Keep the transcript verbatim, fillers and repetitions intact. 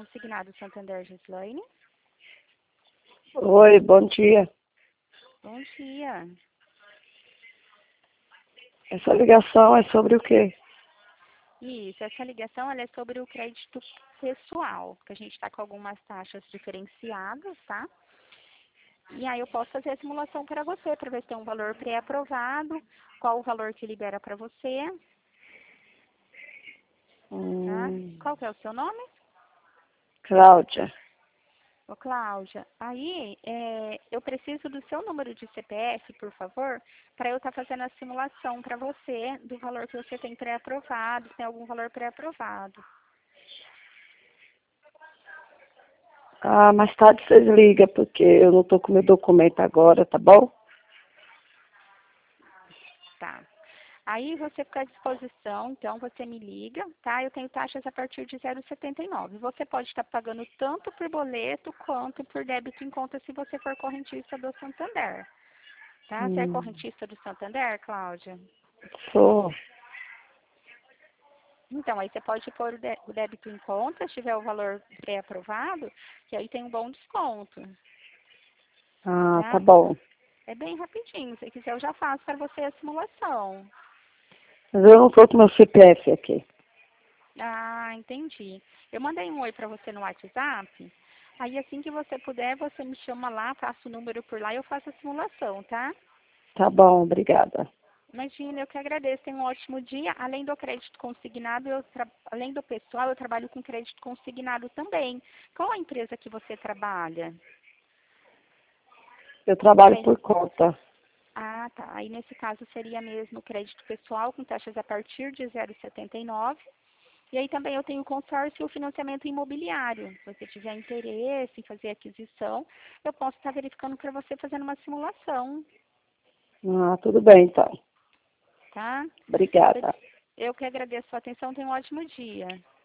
Consignado Santander, Gislaine. Oi, bom dia. Bom dia. Essa ligação é sobre o quê? Isso, essa ligação ela é sobre o crédito pessoal, que a gente está com algumas taxas diferenciadas, tá? E aí eu posso fazer a simulação para você, para ver se tem um valor pré-aprovado, qual o valor que libera para você, tá? Hum, Qual que é o seu nome? Cláudia. Ô, Cláudia, aí é, eu preciso do seu número de C P F, por favor, para eu estar fazendo a simulação para você do valor que você tem pré-aprovado, se tem algum valor pré-aprovado. Ah, mais tarde vocês ligam, porque eu não tô com meu documento agora, tá bom? Tá. Aí você fica à disposição, então você me liga, tá? Eu tenho taxas a partir de zero vírgula setenta e nove. Você pode estar pagando tanto por boleto quanto por débito em conta se você for correntista do Santander. Tá? Você é Hum, correntista do Santander, Cláudia? sou. Então, aí você pode pôr o dé- o débito em conta, se tiver o valor pré-aprovado, que aí tem um bom desconto, Ah, tá tá? bom. É bem rapidinho, se quiser eu já faço para você a simulação. Mas eu não tô com meu C P F aqui. Ah, entendi. Eu mandei um oi para você no WhatsApp. Aí assim que você puder, você me chama lá, passa o número por lá e eu faço a simulação, tá? Tá bom, obrigada. Imagina, eu que agradeço. Tenha um ótimo dia. Além do crédito consignado, eu tra... além do pessoal, eu trabalho com crédito consignado também. Qual a empresa que você trabalha? Eu trabalho Tem. por conta. Ah, tá. Aí nesse caso seria mesmo crédito pessoal com taxas a partir de zero vírgula setenta e nove. E aí também eu tenho o consórcio e o financiamento imobiliário. Se você tiver interesse em fazer aquisição, eu posso estar verificando para você fazendo uma simulação, Ah, tudo bem, então. tá? Obrigada. Eu que agradeço a sua atenção. Tenha um ótimo dia.